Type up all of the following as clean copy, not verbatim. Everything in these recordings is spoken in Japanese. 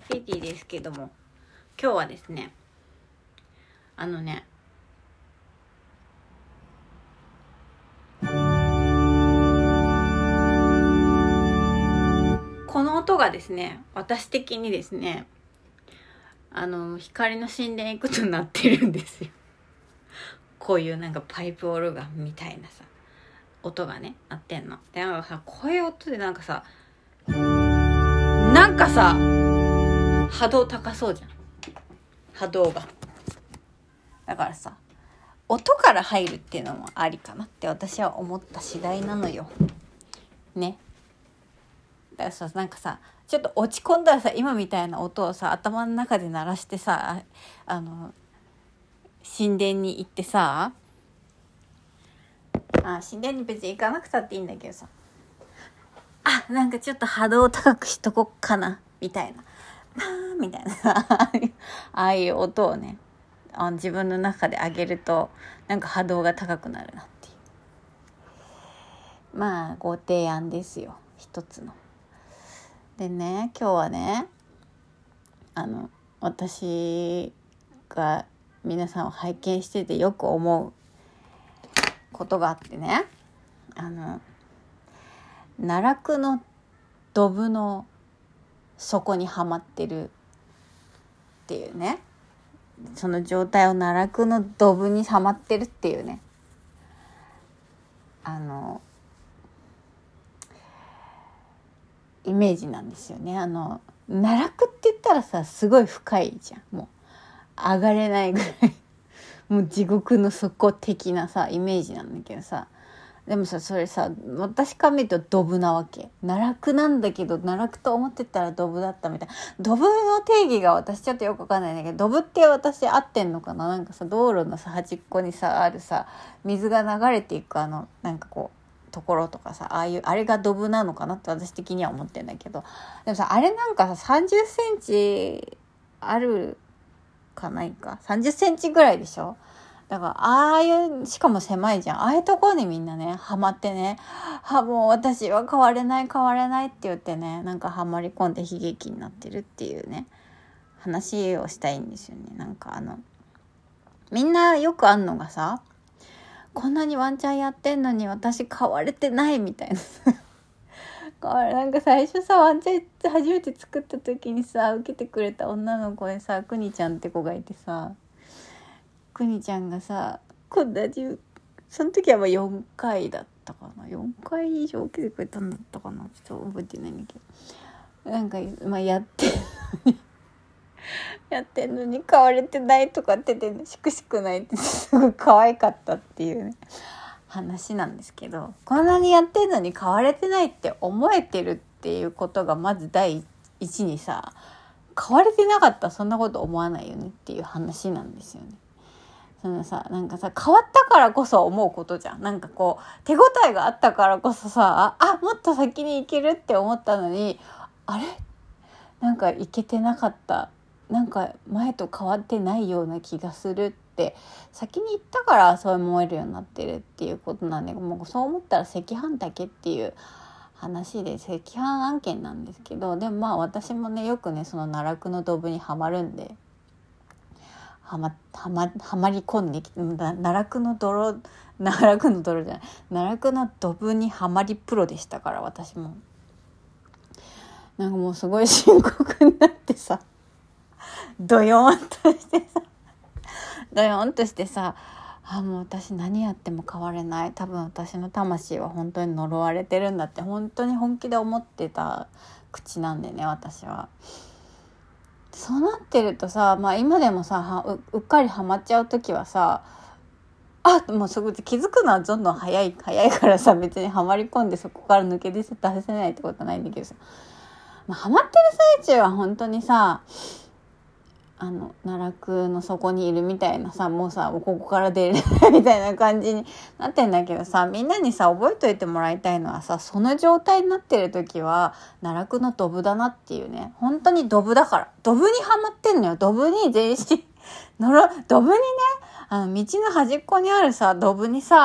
ケイティですけども、今日はですね、この音がですね、私的にですね、光の神殿行くとなってるんですよ。こういうなんかパイプオルガンみたいなさ、音がね、鳴ってんの。で、なんかさ、こういう音でなんかさ、波動高そうじゃん。波動が。だからさ、音から入るっていうのもありかなって私は思った次第なのよ。ね。だからさ、なんかさ、ちょっと落ち込んだらさ、今みたいな音をさ、頭の中で鳴らしてさ、神殿に行ってさ、神殿に別に行かなくたっていいんだけどさ、なんかちょっと波動を高くしとこっかなみたいなみたいなああいう音をね、自分の中で上げるとなんか波動が高くなるなっていう、ご提案ですよ、一つの。でね、今日はね、私が皆さんを拝見しててよく思うことがあってね、奈落のドブの底にはまってるっていうね、その状態を奈落のドブにはまってるっていうね、イメージなんですよね。奈落って言ったらさ、すごい深いじゃん。もう上がれないぐらいもう地獄の底的なさイメージなんだけどさ、でもさ、それさ、私から見るとドブなわけ。奈落なんだけど、奈落と思ってたらドブだったみたいな。ドブの定義が私ちょっとよくわかんないんだけど、ドブって私合ってんのかな。なんかさ、道路のさ端っこにさあるさ、水が流れていくなんかこうところとかさ、あれがドブなのかなって私的には思ってんだけど、でもさ、あれなんかさ30センチあるかないか、30センチぐらいでしょ。だからああいうしかも狭いじゃん、ああいうところにみんなねハマってね、もう私は変われないって言ってね、なんかハマり込んで悲劇になってるっていうね話をしたいんですよね。なんかみんなよくあんのがさ、こんなにワンチャンやってんのに私変われてないみたいななんか最初さ、ワンチャン初めて作った時にさ、受けてくれた女の子でさ、くにちゃんって子がいてさ、くにちゃんがさ、その時は4回だったかな、4回以上受けてくれたんだったかな、ちょっと覚えてないんだけど、なんかやってんのに変われてないとかって言って、しくしくないってすごい可愛かったっていうね話なんですけど、こんなにやってんのに変われてないって思えてるっていうことがまず第一にさ、変われてなかったらそんなこと思わないよねっていう話なんですよね。そのさ、なんかさ、変わったからこそ思うことじゃん。なんかこう手応えがあったからこそさ、もっと先に行けるって思ったのに、なんか行けてなかった、なんか前と変わってないような気がするって先に言ったからそう思えるようになってるっていうことなんで、もうそう思ったら赤飯だけっていう話で、赤飯案件なんですけど、でも私もね、よくねその奈落のドブにはまるんで、はまり込んできて、奈落のドブにはまりプロでしたから、私もなんかもうすごい深刻になってさ、ドヨーンとしてさ、もう私何やっても変われない、多分私の魂は本当に呪われてるんだって本当に本気で思ってた口なんでね、私は。そうなってるとさ、今でもさ うっかりハマっちゃう時はさ、もうすぐ気づくのはどんどん早いからさ、別にハマり込んでそこから抜け出せないってことはないんだけどさ、ハマってる最中は本当にさ、奈落の底にいるみたいなさ、もうさここから出れないみたいな感じになってんだけどさ、みんなにさ覚えといてもらいたいのはさ、その状態になってる時は奈落のドブだなっていうね、本当にドブだから、ドブにはまってんのよ。ドブに全身ドブにね、道の端っこにあるさドブにさ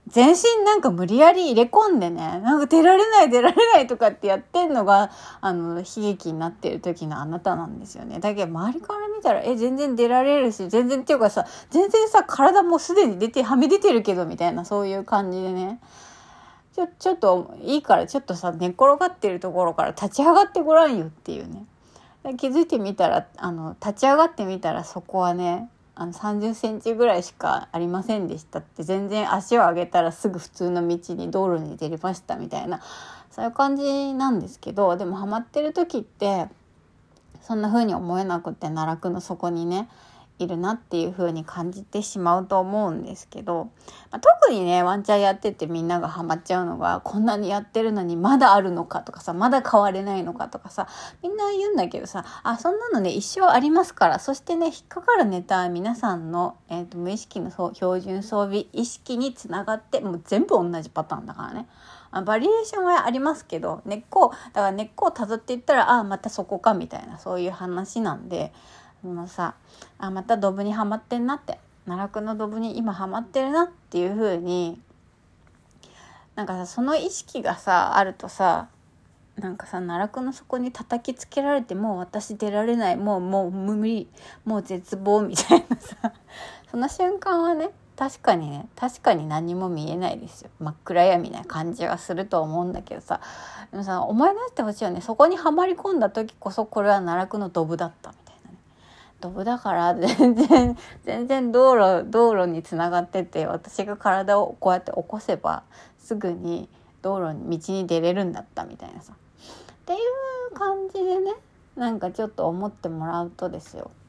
全身なんか無理やり入れ込んでね、なんか出られないとかってやってんのが、悲劇になってる時のあなたなんですよね。だけど周りから見たら、全然出られるし、全然っていうかさ、全然さ、体もうすでにはみ出てるけど、みたいな、そういう感じでね。ちょっといいからちょっとさ、寝っ転がってるところから立ち上がってごらんよっていうね。気づいてみたら、立ち上がってみたらそこはね、30センチぐらいしかありませんでしたって、全然足を上げたらすぐ普通の道に道路に出れましたみたいな、そういう感じなんですけど、でもハマってる時ってそんな風に思えなくて、奈落の底にねいるなっていう風に感じてしまうと思うんですけど、特にねワンチャンやっててみんながハマっちゃうのが、こんなにやってるのにまだあるのかとかさ、まだ変われないのかとかさ、みんな言うんだけどさ、そんなのね一生ありますから。そしてね、引っかかるネタは皆さんの、無意識の標準装備意識につながって、もう全部同じパターンだからね。バリエーションはありますけど、根っこを辿っていったら、またそこかみたいな、そういう話なんで、もうさ、またドブにはまってんなって、奈落のドブに今はまってるなっていう風に、なんかさ、その意識がさあるとさ、なんかさ、奈落の底に叩きつけられて、もう私出られない、もう無理、もう絶望みたいなさその瞬間はね、確かに何も見えないですよ。真っ暗闇な感じはすると思うんだけどさ、でもさ、思い出してほしいよね。そこにはまり込んだ時こそ、これは奈落のドブだったみたいなね。ドブだから全然道路につながってて、私が体をこうやって起こせばすぐに道に出れるんだったみたいなさ、っていう感じでね、なんかちょっと思ってもらうとですよ、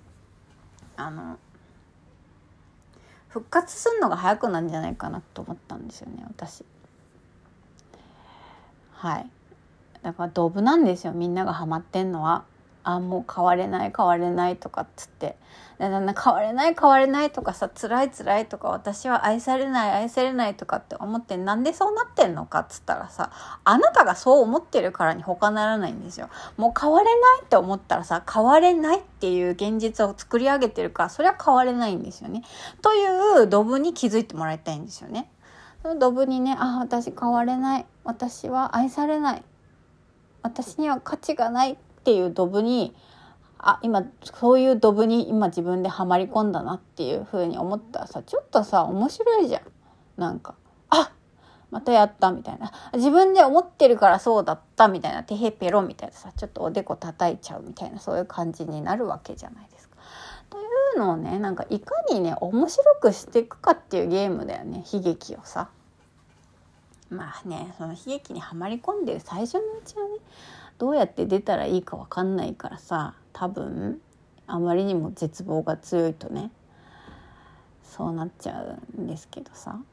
復活するのが早くなんじゃないかなと思ったんですよね、私。はい。だからドブなんですよ、みんながハマってんのは。もう変われないとかっつって、変われないとかさ、辛いとか、私は愛されないとかって思って、なんでそうなってんのかっつったらさ、あなたがそう思ってるからに他ならないんですよ。もう変われないって思ったらさ、変われないっていう現実を作り上げてるから、それは変われないんですよね。というドブに気づいてもらいたいんですよね。そのドブにね、私変われない、私は愛されない、私には価値がないっていうドブに、今そういうドブに今自分ではまり込んだなっていう風に思ったらさ、ちょっとさ面白いじゃん。なんかまたやったみたいな、自分で思ってるからそうだったみたいな、てへぺろみたいなさ、ちょっとおでこ叩いちゃうみたいな、そういう感じになるわけじゃないですか。というのをね、なんかいかにね面白くしていくかっていうゲームだよね、悲劇をさ。その悲劇にはまり込んでる最初のうちはね、どうやって出たらいいか分かんないからさ、多分あまりにも絶望が強いとね、そうなっちゃうんですけどさ。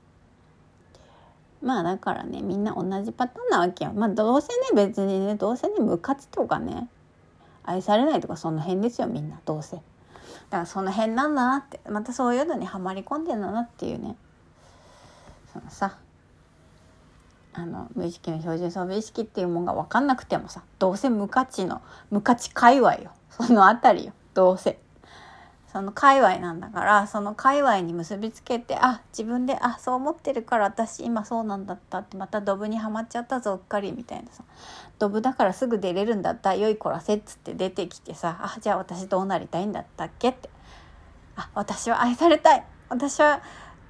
だからね、みんな同じパターンなわけよ。どうせね無価値とかね、愛されないとか、その辺ですよ、みんなどうせ。だからその辺なんだなって、またそういうのにはまり込んでんだなっていうね、そのさ、無意識の標準装備意識っていうものが分かんなくてもさ、どうせ無価値界隈よ、そのあたりよ、どうせその界隈なんだから、その界隈に結びつけて、自分でそう思ってるから私今そうなんだったって、またドブにはまっちゃったぞうっかりみたいなさ、ドブだからすぐ出れるんだった、よいこらせっつって出てきてさ、じゃあ私どうなりたいんだったっけって、私は愛されたい、私は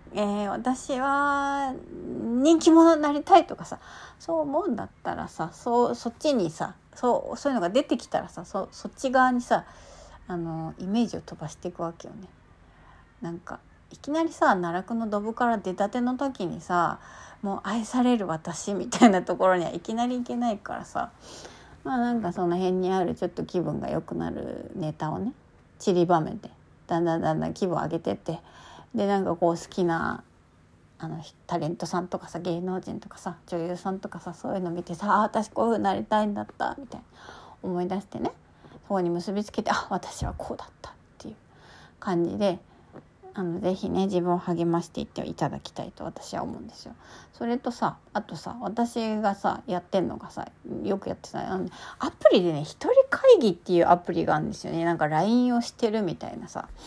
人気者になりたいとかさ、そう思うんだったらさ、そっちにさ、そういうのが出てきたらさ、そっち側にさ、イメージを飛ばしていくわけよね。なんかいきなりさ、奈落のドブから出たての時にさ、もう愛される私みたいなところにはいきなりいけないからさ、なんかその辺にあるちょっと気分が良くなるネタをね散りばめて、だんだん気分を上げてって、でなんかこう好きなタレントさんとかさ、芸能人とかさ、女優さんとかさ、そういうの見てさ、私こういう風になりたいんだったみたいな思い出してね、そこに結びつけて、私はこうだったっていう感じで、ぜひね自分を励ましていっていただきたいと私は思うんですよ。それとさ、あとさ、私がさやってんのがさ、よくやってたアプリでね、一人会議っていうアプリがあるんですよね。なんか LINE をしてるみたいなさ、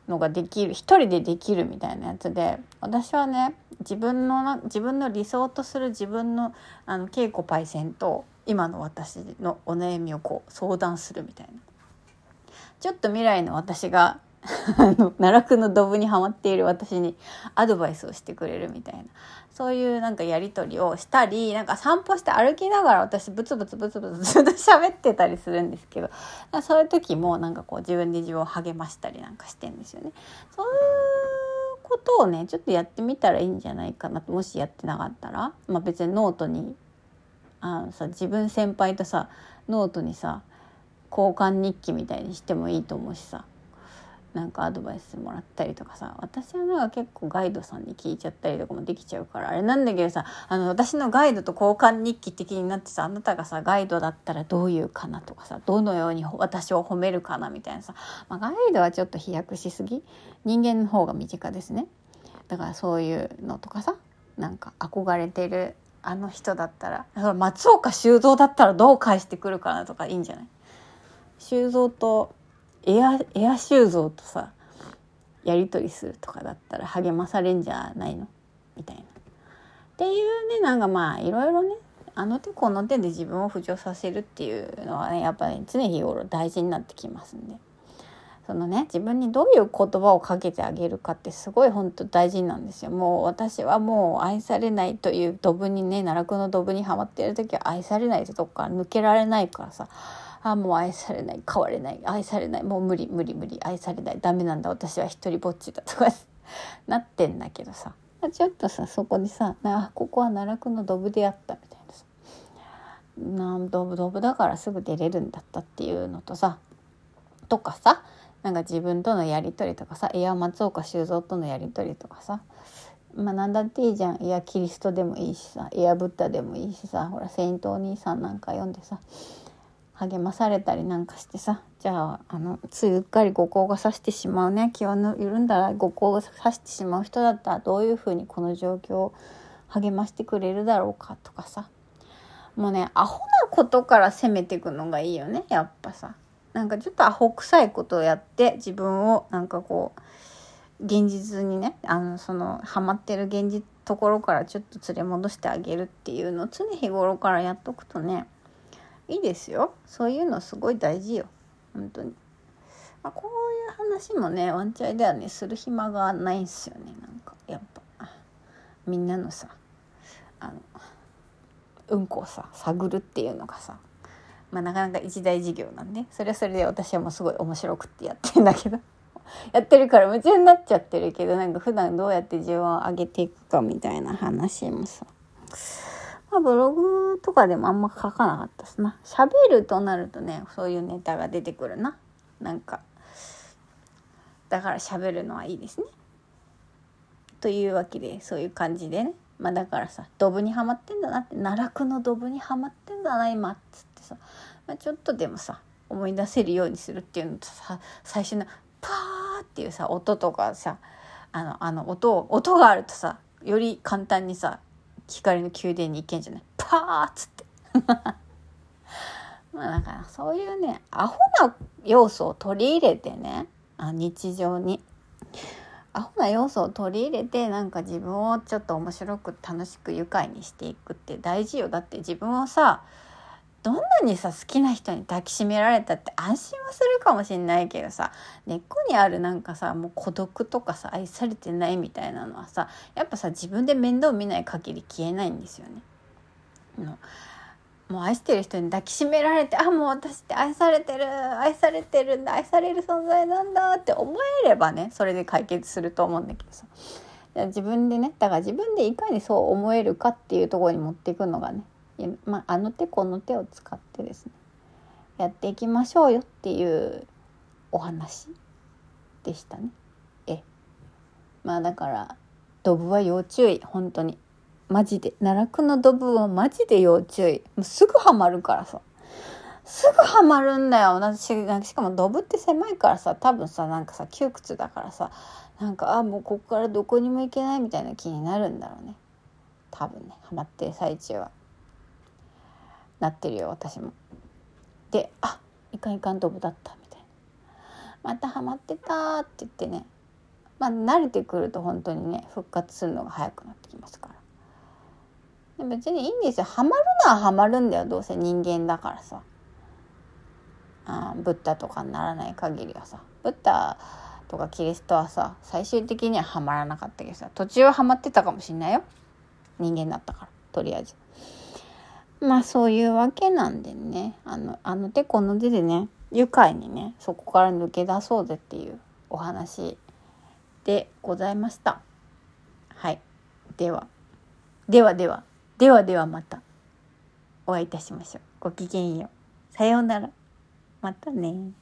のができる、一人でできるみたいなやつで、私はね自分の理想とする自分の稽古パイセンと今の私のお悩みをこう相談するみたいな、ちょっと未来の私が奈落のドブにはまっている私にアドバイスをしてくれるみたいな、そういうなんかやり取りをしたり、なんか散歩して歩きながら私ブツブツずっと喋ってたりするんですけど、そういう時もなんかこう自分で自分を励ましたりなんかしてんですよね。そういうことをねちょっとやってみたらいいんじゃないかなと。もしやってなかったら、別にノートに自分先輩とさノートにさ交換日記みたいにしてもいいと思うしさ、なんかアドバイスもらったりとかさ、私はなんか結構ガイドさんに聞いちゃったりとかもできちゃうからあれなんだけどさ、私のガイドと交換日記的になってさ、あなたがさガイドだったらどういうかなとかさ、どのように私を褒めるかなみたいなさ、ガイドはちょっと飛躍しすぎ、人間の方が身近ですね。だからそういうのとかさ、なんか憧れてるあの人だったら、松岡修造だったらどう返してくるかなとかいいんじゃない？修造とエア修造とさやり取りするとかだったら励まされんじゃないのみたいなっていうね、なんかいろいろね、あの手この手で自分を浮上させるっていうのはね、やっぱり常日頃大事になってきますんで、そのね自分にどういう言葉をかけてあげるかってすごい本当大事なんですよ。もう私はもう愛されないというドブにね、奈落のドブにはまっている時は愛されないってとこから抜けられないからさ、もう愛されない、変われない、愛されない、もう無理愛されない、ダメなんだ私は一人ぼっちだとかなってんだけどさ、ちょっとさそこにさ、ここは奈落のドブであったみたいなさ、ドブだからすぐ出れるんだったっていうのとさ、とかさ、なんか自分とのやり取りとかさ、いや松岡修造とのやり取りとかさ、なんだっていいじゃん。いやキリストでもいいしさ、いやブッダでもいいしさ、ほらセイントお兄さんなんか読んでさ励まされたりなんかしてさ、じゃあついうっかり五光が差してしまうね、気を緩んだら五光が差してしまう人だったらどういうふうにこの状況を励ましてくれるだろうかとかさ、もうねアホなことから攻めていくのがいいよね。やっぱさ、なんかちょっとアホ臭いことをやって自分をなんかこう現実にね、そのハマってる現実ところからちょっと連れ戻してあげるっていうのを常日頃からやっとくとねいいですよ。そういうのすごい大事よ本当に。こういう話もねワンチャイではねする暇がないんすよね。なんかやっぱみんなのさうんこをさ探るっていうのがさ、なかなか一大事業なんで、それはそれで私はもうすごい面白くってやってんだけどやってるから夢中になっちゃってるけど、なんか普段どうやって自分を上げていくかみたいな話もさ、ブログとかでもあんま書かなかったしな。喋るとなるとねそういうネタが出てくるな。なんかだから喋るのはいいですね。というわけでそういう感じでね、だからさドブにはまってんだなって、奈落のドブにはまってんだな今っつってさ、ちょっとでもさ思い出せるようにするっていうのとさ、最初のパーっていうさ音とかさ、音があるとさより簡単にさ光の宮殿に行けんじゃない、パーっつってだからそういうねアホな要素を取り入れてね、日常にアホな要素を取り入れてなんか自分をちょっと面白く楽しく愉快にしていくって大事よ。だって自分をさどんなにさ好きな人に抱きしめられたって安心はするかもしれないけどさ、根っこにあるなんかさもう孤独とかさ愛されてないみたいなのはさやっぱさ自分で面倒見ない限り消えないんですよね。もう愛してる人に抱きしめられて、もう私って愛されてるんだ、愛される存在なんだって思えればねそれで解決すると思うんだけどさ、自分でね、だから自分でいかにそう思えるかっていうところに持っていくのがね、あの手この手を使ってですねやっていきましょうよっていうお話でしたね。だからドブは要注意、本当にマジで奈落のドブはマジで要注意。もうすぐハマるからさ、すぐハマるんだよ。しかもドブって狭いからさ、多分さなんかさ窮屈だからさ、なんかもうここからどこにも行けないみたいな気になるんだろうね。多分ねハマってる最中はなってるよ私も。でいかんドブだったみたいな、またハマってたって言ってね慣れてくると本当にね復活するのが早くなってきますから。別にいいんですよ。ハマるのはハマるんだよ。どうせ人間だからさ。ブッダとかにならない限りはさ。ブッダとかキリストはさ、最終的にはハマらなかったけどさ、途中はハマってたかもしんないよ。人間だったから、とりあえず。そういうわけなんでね、あの手この手でね、愉快にね、そこから抜け出そうぜっていうお話でございました。はい。ではまたお会いいたしましょう。ごきげんよう。さようなら。またね。